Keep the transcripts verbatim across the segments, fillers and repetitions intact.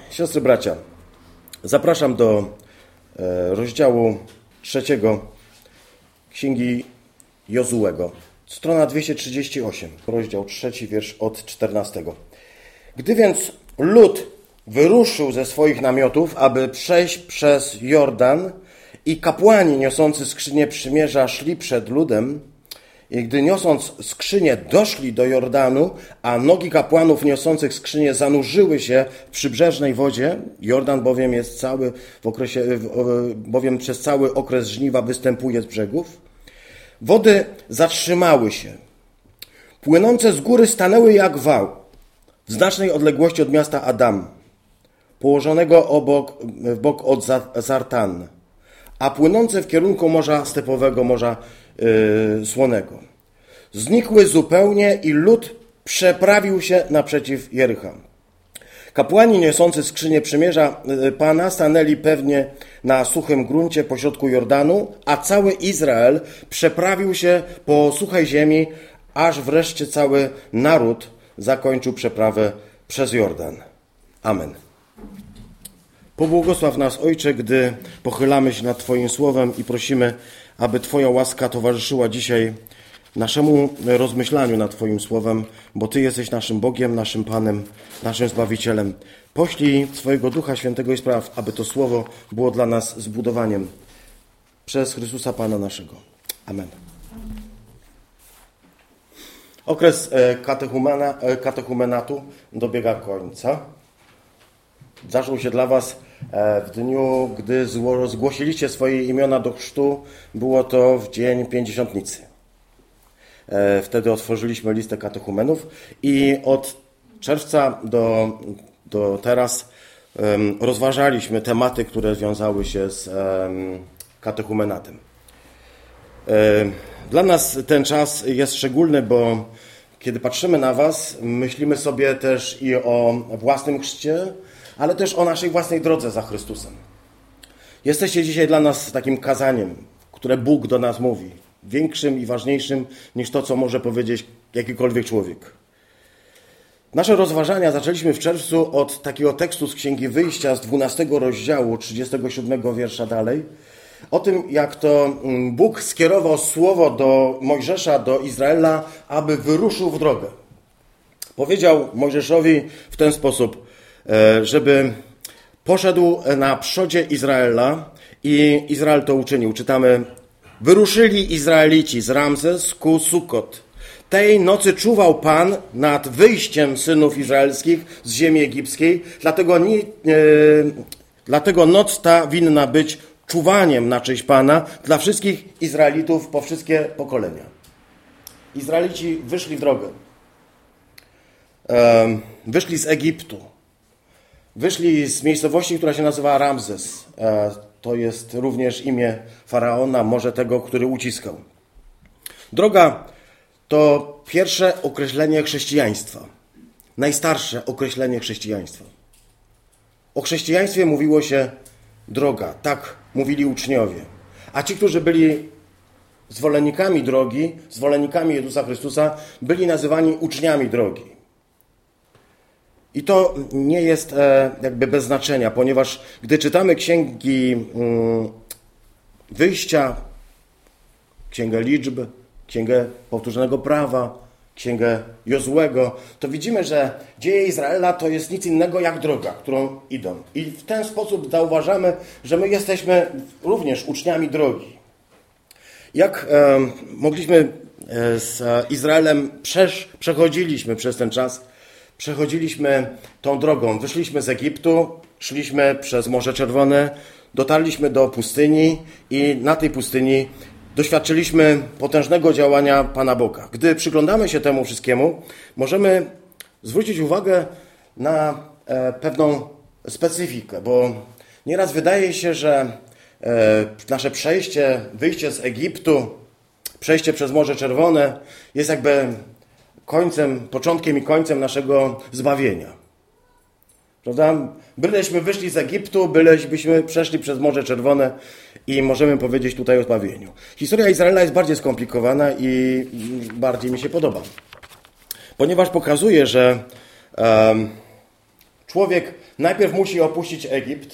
Siostry, bracia, zapraszam do e, rozdziału trzeciego Księgi Jozułego. Strona dwieście trzydzieści osiem, rozdział trzeci, wiersz od czternastego. Gdy więc lud wyruszył ze swoich namiotów, aby przejść przez Jordan i kapłani niosący skrzynię przymierza szli przed ludem, i gdy niosąc skrzynię doszli do Jordanu, a nogi kapłanów niosących skrzynię zanurzyły się w przybrzeżnej wodzie, Jordan bowiem jest cały w okresie, bowiem przez cały okres żniwa występuje z brzegów, wody zatrzymały się. Płynące z góry stanęły jak wał w znacznej odległości od miasta Adam, położonego obok, w bok od Zartan, a płynące w kierunku Morza Stepowego, Morza yy, Słonego. Znikły zupełnie i lud przeprawił się naprzeciw Jericha. Kapłani niosący skrzynię przymierza Pana stanęli pewnie na suchym gruncie pośrodku Jordanu, a cały Izrael przeprawił się po suchej ziemi, aż wreszcie cały naród zakończył przeprawę przez Jordan. Amen. Pobłogosław nas, Ojcze, gdy pochylamy się nad Twoim słowem i prosimy, aby Twoja łaska towarzyszyła dzisiaj naszemu rozmyślaniu nad Twoim słowem, bo Ty jesteś naszym Bogiem, naszym Panem, naszym Zbawicielem. Poślij swojego Ducha Świętego i spraw, aby to słowo było dla nas zbudowaniem przez Chrystusa Pana naszego. Amen. Okres katechumena, katechumenatu dobiega końca. Zaczął się dla Was w dniu, gdy zgłosiliście swoje imiona do chrztu. Było to w dzień Pięćdziesiątnicy. Wtedy otworzyliśmy listę katechumenów i od czerwca do, do teraz um, rozważaliśmy tematy, które wiązały się z um, katechumenatem. Um, dla nas ten czas jest szczególny, bo kiedy patrzymy na Was, myślimy sobie też i o własnym chrzcie, ale też o naszej własnej drodze za Chrystusem. Jesteście dzisiaj dla nas takim kazaniem, które Bóg do nas mówi, większym i ważniejszym niż to, co może powiedzieć jakikolwiek człowiek. Nasze rozważania zaczęliśmy w czerwcu od takiego tekstu z Księgi Wyjścia z dwunastego rozdziału, trzydziestego siódmego wiersza dalej, o tym, jak to Bóg skierował słowo do Mojżesza, do Izraela, aby wyruszył w drogę. Powiedział Mojżeszowi w ten sposób, żeby poszedł na przodzie Izraela i Izrael to uczynił. Czytamy: wyruszyli Izraelici z Ramzes ku Sukot. Tej nocy czuwał Pan nad wyjściem synów izraelskich z ziemi egipskiej, dlatego, nie, e, dlatego noc ta winna być czuwaniem na cześć Pana dla wszystkich Izraelitów po wszystkie pokolenia. Izraelici wyszli w drogę. E, wyszli z Egiptu. Wyszli z miejscowości, która się nazywa Ramzes. E, to jest również imię faraona, może tego, który uciskał. Droga to pierwsze określenie chrześcijaństwa. Najstarsze określenie chrześcijaństwa. O chrześcijaństwie mówiło się droga. Tak mówili uczniowie. A ci, którzy byli zwolennikami drogi, zwolennikami Jezusa Chrystusa, byli nazywani uczniami drogi. I to nie jest e, jakby bez znaczenia, ponieważ gdy czytamy księgi mm, Wyjścia, Księgę Liczb, Księgę Powtórzonego Prawa, Księgę Jozułego, to widzimy, że dzieje Izraela to jest nic innego jak droga, którą idą. I w ten sposób zauważamy, że my jesteśmy również uczniami drogi. Jak e, mogliśmy e, z Izraelem przesz, przechodziliśmy przez ten czas, Przechodziliśmy tą drogą, wyszliśmy z Egiptu, szliśmy przez Morze Czerwone, dotarliśmy do pustyni i na tej pustyni doświadczyliśmy potężnego działania Pana Boga. Gdy przyglądamy się temu wszystkiemu, możemy zwrócić uwagę na e, pewną specyfikę, bo nieraz wydaje się, że e, nasze przejście, wyjście z Egiptu, przejście przez Morze Czerwone jest jakby końcem, początkiem i końcem naszego zbawienia. Prawda? Byleśmy wyszli z Egiptu, byleśmy przeszli przez Morze Czerwone i możemy powiedzieć tutaj o zbawieniu. Historia Izraela jest bardziej skomplikowana i bardziej mi się podoba. Ponieważ pokazuje, że um, Człowiek najpierw musi opuścić Egipt,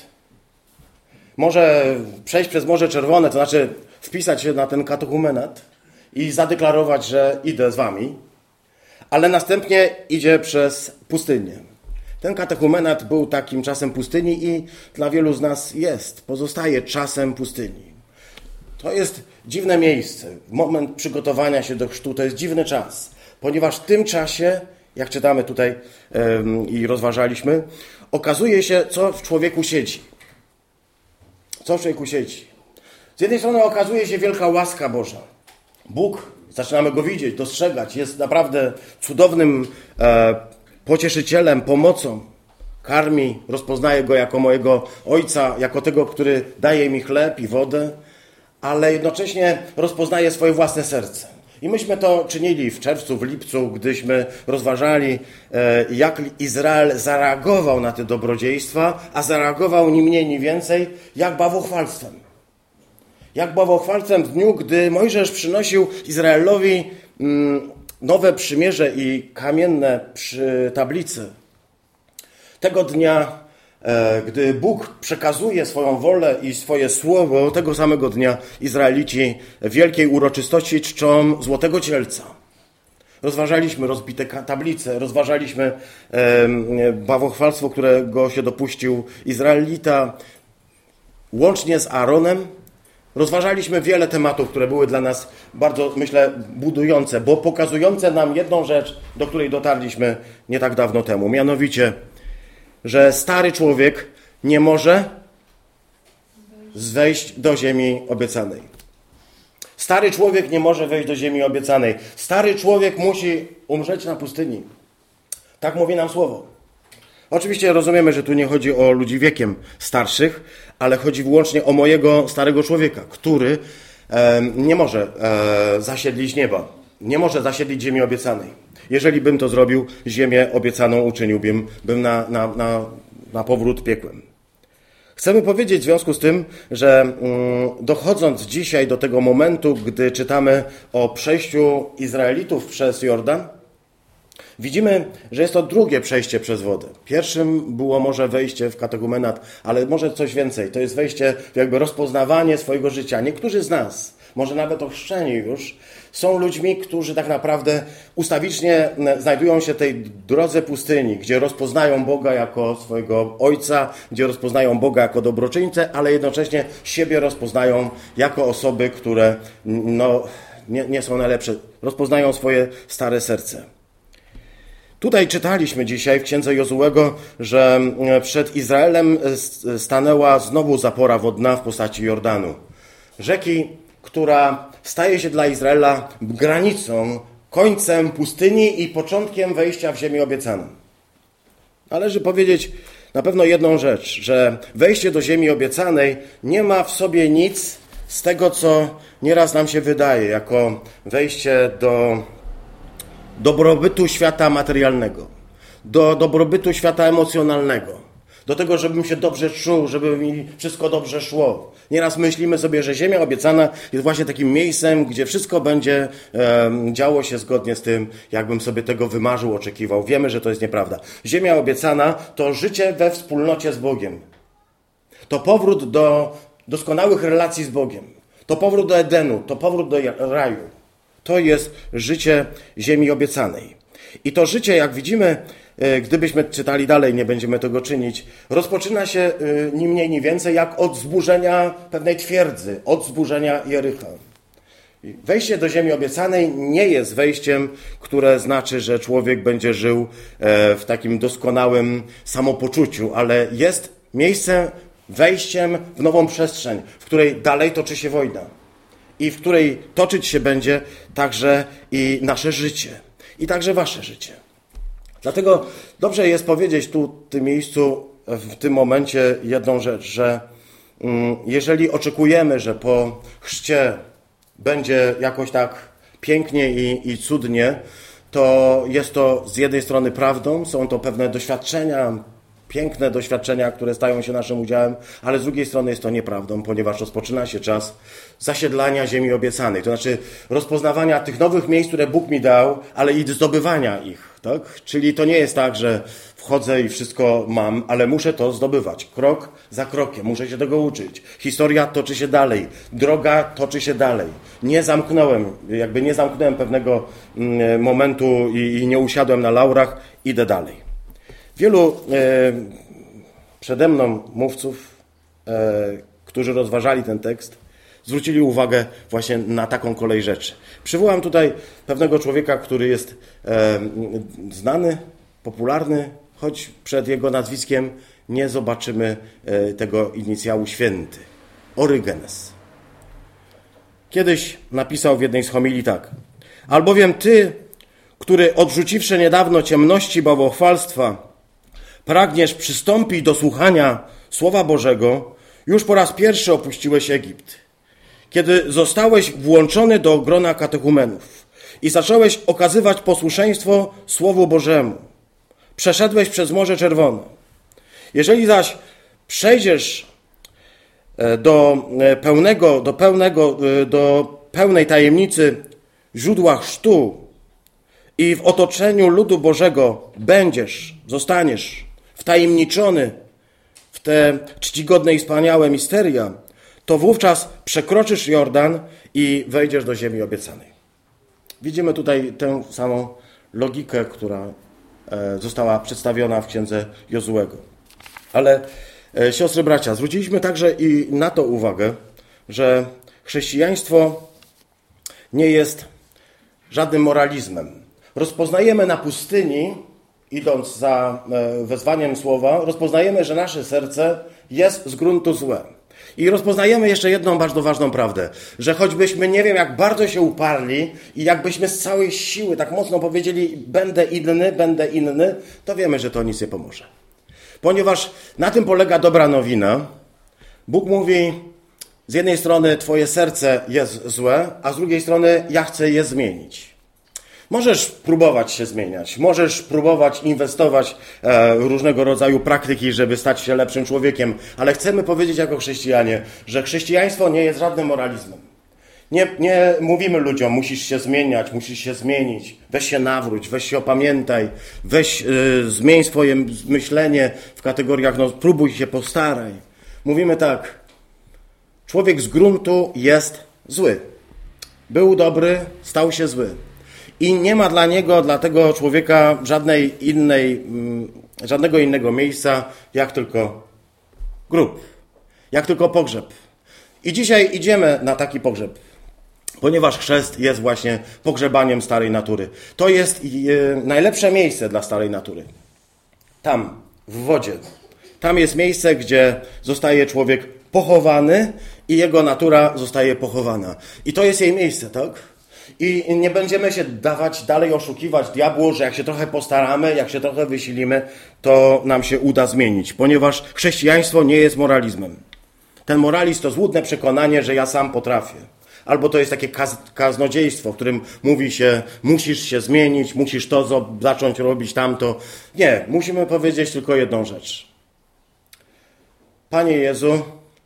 może przejść przez Morze Czerwone, to znaczy wpisać się na ten katechumenat i zadeklarować, że idę z wami, ale następnie idzie przez pustynię. Ten katechumenat był takim czasem pustyni i dla wielu z nas jest, pozostaje czasem pustyni. To jest dziwne miejsce. Moment przygotowania się do chrztu to jest dziwny czas, ponieważ w tym czasie, jak czytamy tutaj ym, i rozważaliśmy, okazuje się, co w człowieku siedzi. Co w człowieku siedzi. Z jednej strony okazuje się wielka łaska Boża. Bóg, zaczynamy Go widzieć, dostrzegać, jest naprawdę cudownym e, pocieszycielem, pomocą. Karmi, rozpoznaje Go jako mojego Ojca, jako tego, który daje mi chleb i wodę, ale jednocześnie rozpoznaje swoje własne serce. I myśmy to czynili w czerwcu, w lipcu, gdyśmy rozważali, jak Izrael zareagował na te dobrodziejstwa, a zareagował ni mniej, ni więcej, jak bałwochwalstwem. Jak bałwochwalstwem w dniu, gdy Mojżesz przynosił Izraelowi nowe przymierze i kamienne tablice. Tego dnia, gdy Bóg przekazuje swoją wolę i swoje słowo, tego samego dnia Izraelici w wielkiej uroczystości czczą złotego cielca. Rozważaliśmy rozbite tablice, rozważaliśmy bałwochwalstwo, którego się dopuścił Izraelita, łącznie z Aaronem. Rozważaliśmy wiele tematów, które były dla nas bardzo, myślę, budujące, bo pokazujące nam jedną rzecz, do której dotarliśmy nie tak dawno temu, mianowicie, że stary człowiek nie może wejść do ziemi obiecanej. Stary człowiek nie może wejść do ziemi obiecanej. Stary człowiek musi umrzeć na pustyni. Tak mówi nam słowo. Oczywiście rozumiemy, że tu nie chodzi o ludzi wiekiem starszych, ale chodzi wyłącznie o mojego starego człowieka, który e, nie może e, zasiedlić nieba. Nie może zasiedlić ziemi obiecanej. Jeżeli bym to zrobił, ziemię obiecaną uczyniłbym bym na, na, na, na powrót piekłem. Chcemy powiedzieć w związku z tym, że mm, dochodząc dzisiaj do tego momentu, gdy czytamy o przejściu Izraelitów przez Jordan, widzimy, że jest to drugie przejście przez wodę. Pierwszym było może wejście w katechumenat, ale może coś więcej. To jest wejście w jakby rozpoznawanie swojego życia. Niektórzy z nas, może nawet ochrzczeni już, są ludźmi, którzy tak naprawdę ustawicznie znajdują się w tej drodze pustyni, gdzie rozpoznają Boga jako swojego Ojca, gdzie rozpoznają Boga jako dobroczyńcę, ale jednocześnie siebie rozpoznają jako osoby, które no, nie, nie są najlepsze. Rozpoznają swoje stare serce. Tutaj czytaliśmy dzisiaj w księdze Jozułego, że przed Izraelem stanęła znowu zapora wodna w postaci Jordanu. Rzeki, która staje się dla Izraela granicą, końcem pustyni i początkiem wejścia w ziemię obiecaną. Należy powiedzieć na pewno jedną rzecz, że wejście do ziemi obiecanej nie ma w sobie nic z tego, co nieraz nam się wydaje, jako wejście do dobrobytu świata materialnego, do dobrobytu świata emocjonalnego, do tego, żebym się dobrze czuł, żeby mi wszystko dobrze szło. Nieraz myślimy sobie, że ziemia obiecana jest właśnie takim miejscem, gdzie wszystko będzie e, działo się zgodnie z tym, jakbym sobie tego wymarzył, oczekiwał. Wiemy, że to jest nieprawda. Ziemia obiecana to życie we wspólnocie z Bogiem. To powrót do doskonałych relacji z Bogiem. To powrót do Edenu, to powrót do raju. To jest życie ziemi obiecanej. I to życie, jak widzimy, gdybyśmy czytali dalej, nie będziemy tego czynić, rozpoczyna się ni mniej, ni więcej jak od zburzenia pewnej twierdzy, od zburzenia Jericha. Wejście do ziemi obiecanej nie jest wejściem, które znaczy, że człowiek będzie żył w takim doskonałym samopoczuciu, ale jest miejscem, wejściem w nową przestrzeń, w której dalej toczy się wojna i w której toczyć się będzie także i nasze życie, i także wasze życie. Dlatego dobrze jest powiedzieć tu w tym miejscu, w tym momencie jedną rzecz, że jeżeli oczekujemy, że po chrzcie będzie jakoś tak pięknie i, i cudnie, to jest to z jednej strony prawdą, są to pewne doświadczenia, piękne doświadczenia, które stają się naszym udziałem, ale z drugiej strony jest to nieprawdą, ponieważ rozpoczyna się czas zasiedlania ziemi obiecanej, to znaczy rozpoznawania tych nowych miejsc, które Bóg mi dał, ale i zdobywania ich. Tak? Czyli to nie jest tak, że wchodzę i wszystko mam, ale muszę to zdobywać. Krok za krokiem. Muszę się tego uczyć. Historia toczy się dalej. Droga toczy się dalej. Nie zamknąłem, jakby nie zamknąłem pewnego momentu i, i nie usiadłem na laurach. Idę dalej. Wielu e, przede mną mówców, e, którzy rozważali ten tekst, zwrócili uwagę właśnie na taką kolej rzeczy. Przywołam tutaj pewnego człowieka, który jest e, znany, popularny, choć przed jego nazwiskiem nie zobaczymy e, tego inicjału święty. Orygenes. Kiedyś napisał w jednej z homilii tak. Albowiem ty, który odrzuciwszy niedawno ciemności bałwochwalstwa, pragniesz przystąpić do słuchania Słowa Bożego, już po raz pierwszy opuściłeś Egipt. Kiedy zostałeś włączony do grona katechumenów i zacząłeś okazywać posłuszeństwo Słowu Bożemu, przeszedłeś przez Morze Czerwone. Jeżeli zaś przejdziesz do pełnego, do pełnego, do pełnej tajemnicy źródła chrztu i w otoczeniu ludu Bożego będziesz, zostaniesz wtajemniczony w te czcigodne i wspaniałe misteria, to wówczas przekroczysz Jordan i wejdziesz do ziemi obiecanej. Widzimy tutaj tę samą logikę, która została przedstawiona w księdze Jozuego. Ale siostry, bracia, zwróciliśmy także i na to uwagę, że chrześcijaństwo nie jest żadnym moralizmem. Rozpoznajemy na pustyni, idąc za wezwaniem słowa, rozpoznajemy, że nasze serce jest z gruntu złe. I rozpoznajemy jeszcze jedną bardzo ważną prawdę, że choćbyśmy nie wiem jak bardzo się uparli i jakbyśmy z całej siły tak mocno powiedzieli będę inny, będę inny, to wiemy, że to nic nie pomoże. Ponieważ na tym polega dobra nowina. Bóg mówi, z jednej strony twoje serce jest złe, a z drugiej strony ja chcę je zmienić. Możesz próbować się zmieniać, możesz próbować inwestować e, różnego rodzaju praktyki, żeby stać się lepszym człowiekiem, ale chcemy powiedzieć jako chrześcijanie, że chrześcijaństwo nie jest żadnym moralizmem. Nie, nie mówimy ludziom, musisz się zmieniać, musisz się zmienić, weź się nawróć, weź się opamiętaj, weź e, zmień swoje myślenie w kategoriach, no próbuj się, postaraj. Mówimy tak, człowiek z gruntu jest zły. Był dobry, stał się zły. I nie ma dla niego, dla tego człowieka żadnej innej, żadnego innego miejsca, jak tylko grób, jak tylko pogrzeb. I dzisiaj idziemy na taki pogrzeb, ponieważ chrzest jest właśnie pogrzebaniem starej natury. To jest najlepsze miejsce dla starej natury. Tam, w wodzie. Tam jest miejsce, gdzie zostaje człowiek pochowany i jego natura zostaje pochowana. I to jest jej miejsce, tak? I nie będziemy się dawać dalej oszukiwać diabłu, że jak się trochę postaramy, jak się trochę wysilimy, to nam się uda zmienić, ponieważ chrześcijaństwo nie jest moralizmem. Ten moralizm to złudne przekonanie, że ja sam potrafię. Albo to jest takie kaz- kaznodziejstwo, w którym mówi się, musisz się zmienić, musisz to zacząć robić tamto. Nie, musimy powiedzieć tylko jedną rzecz. Panie Jezu,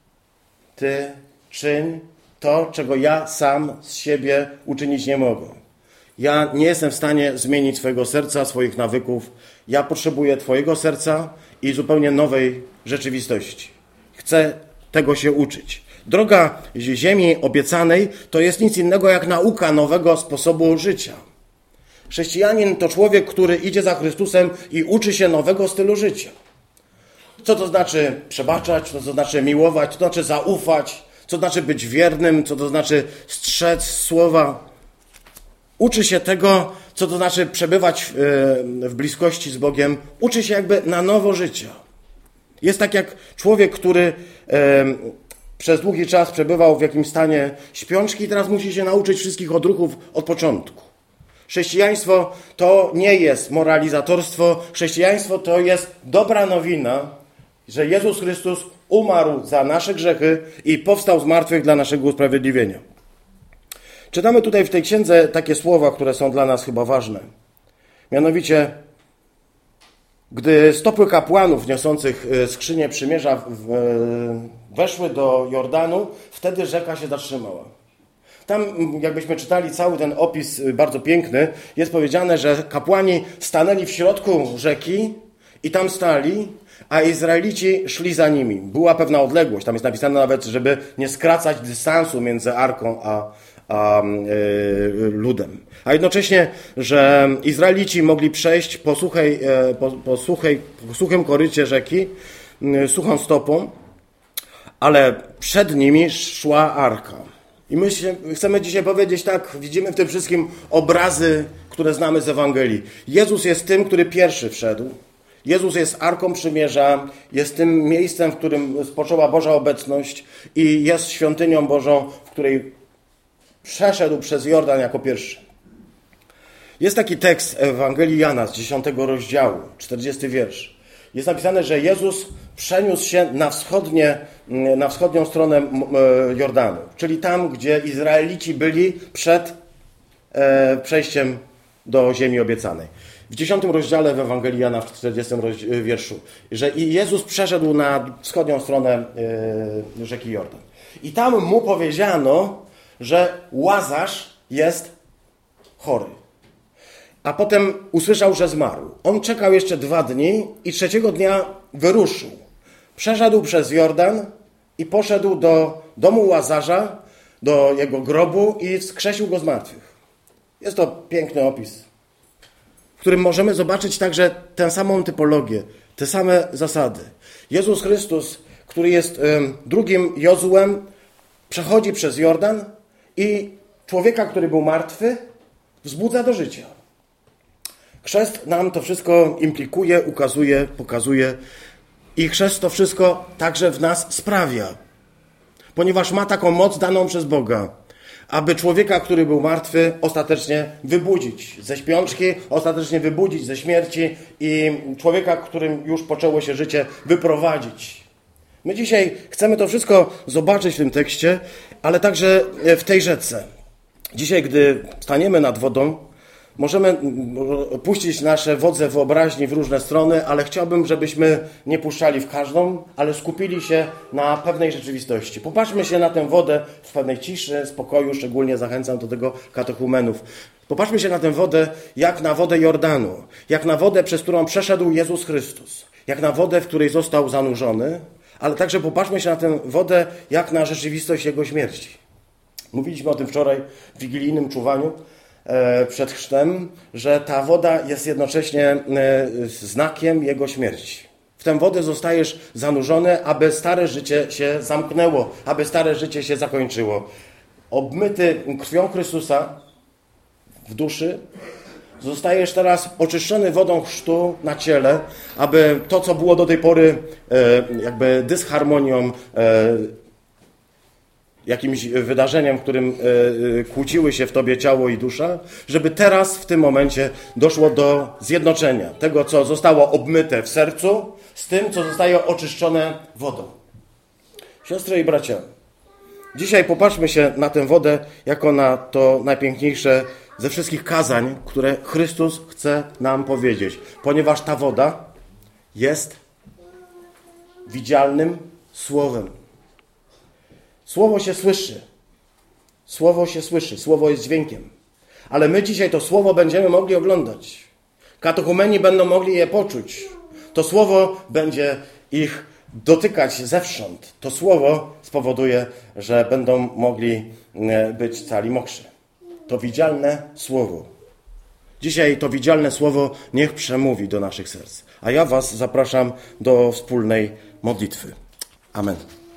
Ty czyń to, czego ja sam z siebie uczynić nie mogę. Ja nie jestem w stanie zmienić swojego serca, swoich nawyków. Ja potrzebuję Twojego serca i zupełnie nowej rzeczywistości. Chcę tego się uczyć. Droga ziemi obiecanej to jest nic innego jak nauka nowego sposobu życia. Chrześcijanin to człowiek, który idzie za Chrystusem i uczy się nowego stylu życia. Co to znaczy przebaczać, co to znaczy miłować, co to znaczy zaufać, co to znaczy być wiernym, co to znaczy strzec słowa. Uczy się tego, co to znaczy przebywać w, w bliskości z Bogiem. Uczy się jakby na nowo życia. Jest tak jak człowiek, który e, przez długi czas przebywał w jakimś stanie śpiączki i teraz musi się nauczyć wszystkich odruchów od początku. Chrześcijaństwo to nie jest moralizatorstwo. Chrześcijaństwo to jest dobra nowina, że Jezus Chrystus umarł za nasze grzechy i powstał z martwych dla naszego usprawiedliwienia. Czytamy tutaj w tej księdze takie słowa, które są dla nas chyba ważne. Mianowicie Gdy stopy kapłanów niosących skrzynię przymierza weszły do Jordanu, wtedy rzeka się zatrzymała. Tam, jakbyśmy czytali cały ten opis bardzo piękny, jest powiedziane, że kapłani stanęli w środku rzeki i tam stali, a Izraelici szli za nimi. Była pewna odległość. Tam jest napisane nawet, żeby nie skracać dystansu między arką a, a yy, ludem. A jednocześnie, że Izraelici mogli przejść po, suchej, po, po, suchej, po suchym korycie rzeki, yy, suchą stopą, ale przed nimi szła arka. I my się, chcemy dzisiaj powiedzieć tak, widzimy w tym wszystkim obrazy, które znamy z Ewangelii. Jezus jest tym, który pierwszy wszedł. Jezus jest Arką Przymierza, jest tym miejscem, w którym spoczęła Boża obecność i jest świątynią Bożą, w której przeszedł przez Jordan jako pierwszy. Jest taki tekst Ewangelii Jana z dziesiątego rozdziału, czterdziesty wiersz. Jest napisane, że Jezus przeniósł się na, wschodnie, na wschodnią stronę Jordanu, czyli tam, gdzie Izraelici byli przed przejściem do ziemi obiecanej. W dziesiątym rozdziale w Ewangelii Jana, w czterdziestym wierszu, że i Jezus przeszedł na wschodnią stronę rzeki Jordan. I tam mu powiedziano, że Łazarz jest chory. A potem usłyszał, że zmarł. On czekał jeszcze dwa dni i trzeciego dnia wyruszył. Przeszedł przez Jordan i poszedł do domu Łazarza, do jego grobu i wskrzesił go z martwych. Jest to piękny opis, w którym możemy zobaczyć także tę samą typologię, te same zasady. Jezus Chrystus, który jest drugim Jozułem, przechodzi przez Jordan i człowieka, który był martwy, wzbudza do życia. Chrzest nam to wszystko implikuje, ukazuje, pokazuje i chrzest to wszystko także w nas sprawia, ponieważ ma taką moc daną przez Boga, aby człowieka, który był martwy, ostatecznie wybudzić ze śpiączki, ostatecznie wybudzić ze śmierci i człowieka, którym już poczęło się życie, wyprowadzić. My dzisiaj chcemy to wszystko zobaczyć w tym tekście, ale także w tej rzece. Dzisiaj, gdy staniemy nad wodą, możemy puścić nasze wodze wyobraźni w różne strony, ale chciałbym, żebyśmy nie puszczali w każdą, ale skupili się na pewnej rzeczywistości. Popatrzmy się na tę wodę w pewnej ciszy, spokoju, szczególnie zachęcam do tego katechumenów. Popatrzmy się na tę wodę jak na wodę Jordanu, jak na wodę, przez którą przeszedł Jezus Chrystus, jak na wodę, w której został zanurzony, ale także popatrzmy się na tę wodę jak na rzeczywistość Jego śmierci. Mówiliśmy o tym wczoraj w wigilijnym czuwaniu przed chrztem, że ta woda jest jednocześnie znakiem Jego śmierci. W tę wodę zostajesz zanurzony, aby stare życie się zamknęło, aby stare życie się zakończyło. Obmyty krwią Chrystusa w duszy, zostajesz teraz oczyszczony wodą chrztu na ciele, aby to, co było do tej pory jakby dysharmonią, jakimś wydarzeniem, w którym kłóciły się w tobie ciało i dusza, żeby teraz w tym momencie doszło do zjednoczenia tego, co zostało obmyte w sercu, z tym, co zostaje oczyszczone wodą. Siostry i bracia, dzisiaj popatrzmy się na tę wodę jako na to najpiękniejsze ze wszystkich kazań, które Chrystus chce nam powiedzieć, ponieważ ta woda jest widzialnym słowem. Słowo się słyszy. Słowo się słyszy. Słowo jest dźwiękiem. Ale my dzisiaj to słowo będziemy mogli oglądać. Katechumeni będą mogli je poczuć. To słowo będzie ich dotykać zewsząd. To słowo spowoduje, że będą mogli być cali mokrzy. To widzialne słowo. Dzisiaj to widzialne słowo niech przemówi do naszych serc. A ja was zapraszam do wspólnej modlitwy. Amen.